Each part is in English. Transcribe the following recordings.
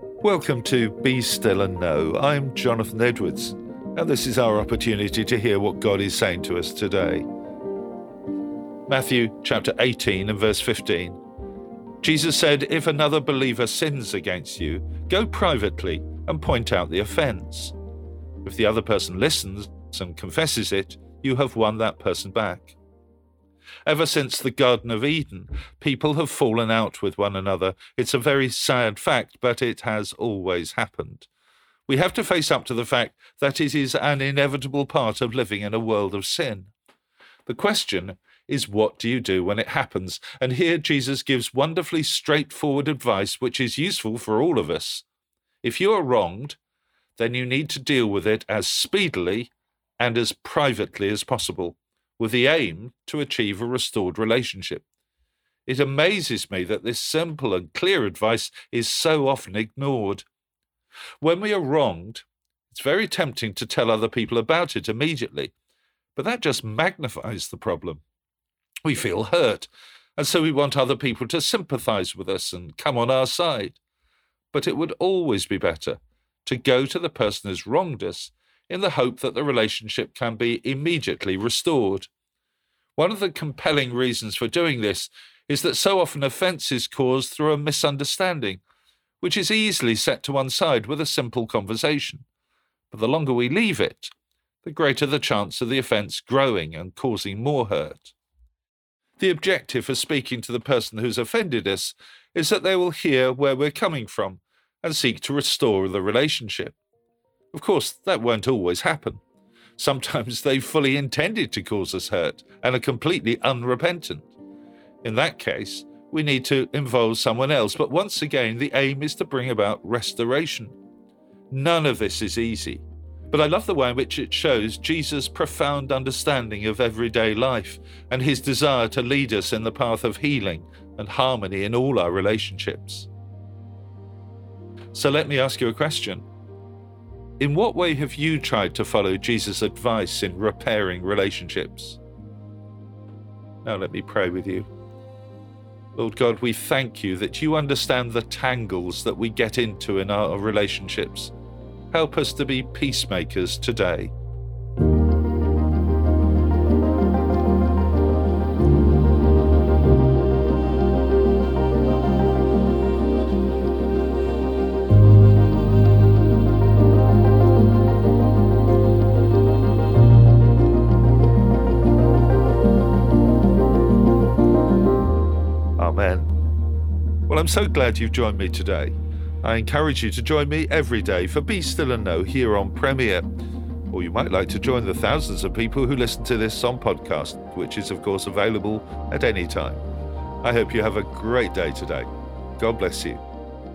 Welcome to Be Still and Know. I'm Jonathan Edwards, and this is our opportunity to hear what God is saying to us today. Matthew chapter 18 and verse 15. Jesus said, "If another believer sins against you, go privately and point out the offense. If the other person listens and confesses it, you have won that person back." Ever since the Garden of Eden, people have fallen out with one another. It's a very sad fact, but it has always happened. We have to face up to the fact that it is an inevitable part of living in a world of sin. The question is, what do you do when it happens? And here Jesus gives wonderfully straightforward advice which is useful for all of us. If you are wronged, then you need to deal with it as speedily and as privately as possible, with the aim to achieve a restored relationship. It amazes me that this simple and clear advice is so often ignored. When we are wronged, it's very tempting to tell other people about it immediately, but that just magnifies the problem. We feel hurt, and so we want other people to sympathize with us and come on our side. But it would always be better to go to the person who's wronged us in the hope that the relationship can be immediately restored. One of the compelling reasons for doing this is that so often offence is caused through a misunderstanding, which is easily set to one side with a simple conversation. But the longer we leave it, the greater the chance of the offence growing and causing more hurt. The objective of speaking to the person who's offended us is that they will hear where we're coming from and seek to restore the relationship. Of course, that won't always happen. Sometimes they fully intended to cause us hurt and are completely unrepentant. In that case, we need to involve someone else, but once again, the aim is to bring about restoration. None of this is easy, but I love the way in which it shows Jesus' profound understanding of everyday life and his desire to lead us in the path of healing and harmony in all our relationships. So let me ask you a question. In what way have you tried to follow Jesus' advice in repairing relationships? Now let me pray with you. Lord God, we thank you that you understand the tangles that we get into in our relationships. Help us to be peacemakers today. Amen. Well, I'm so glad you've joined me today. I encourage you to join me every day for Be Still and Know here on Premier. Or you might like to join the thousands of people who listen to this on podcast, which is of course available at any time. I hope you have a great day today. God bless you.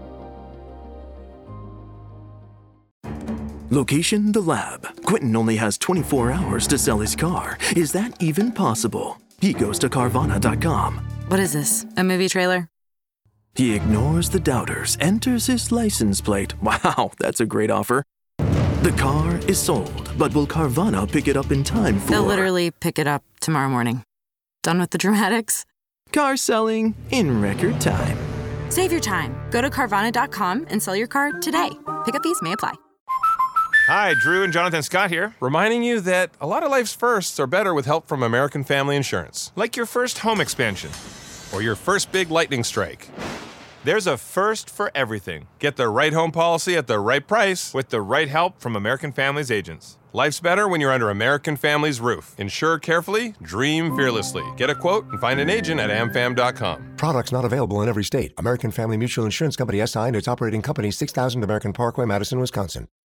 Location: the lab. Quentin only has 24 hours to sell his car. Is that even possible? He goes to Carvana.com. What is this, a movie trailer? He ignores the doubters, enters his license plate. Wow, that's a great offer. The car is sold, but will Carvana pick it up in time for... They'll literally pick it up tomorrow morning. Done with the dramatics? Car selling in record time. Save your time. Go to Carvana.com and sell your car today. Pickup fees may apply. Hi, Drew and Jonathan Scott here, reminding you that a lot of life's firsts are better with help from American Family Insurance. Like your first home expansion, or your first big lightning strike. There's a first for everything. Get the right home policy at the right price with the right help from American Family's agents. Life's better when you're under American Family's roof. Insure carefully, dream fearlessly. Get a quote and find an agent at amfam.com. Products not available in every state. American Family Mutual Insurance Company SI and its operating company 6000 American Parkway, Madison, Wisconsin.